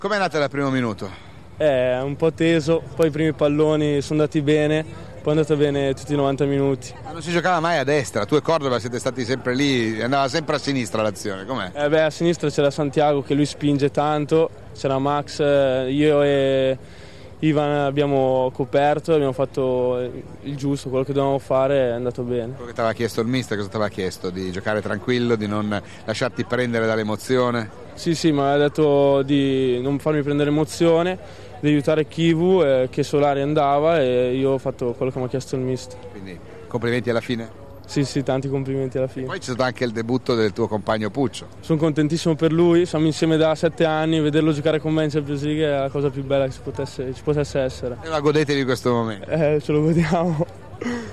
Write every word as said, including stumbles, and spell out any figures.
Com'è andata dal primo minuto? È un po' teso, poi i primi palloni sono andati bene, poi è andato bene tutti i novanta minuti. Ma non si giocava mai a destra, tu e Cordova siete stati sempre lì, andava sempre a sinistra l'azione, com'è? Eh beh, a sinistra c'era Santiago che lui spinge tanto, c'era Max, io e Ivan abbiamo coperto, abbiamo fatto il giusto, quello che dovevamo fare è andato bene. Quello che ti aveva chiesto il mister, cosa ti aveva chiesto? Di giocare tranquillo, di non lasciarti prendere dall'emozione? Sì, sì, mi aveva detto di non farmi prendere emozione, di aiutare Kivu, eh, che Solari andava e io ho fatto quello che mi ha chiesto il mister. Quindi complimenti alla fine? Sì, sì, tanti complimenti alla fine. Poi c'è stato anche il debutto del tuo compagno Puccio. Sono contentissimo per lui, siamo insieme da sette anni, vederlo giocare con me in Champions League è la cosa più bella che ci potesse, ci potesse essere. E la godetevi questo momento? Eh, ce lo godiamo.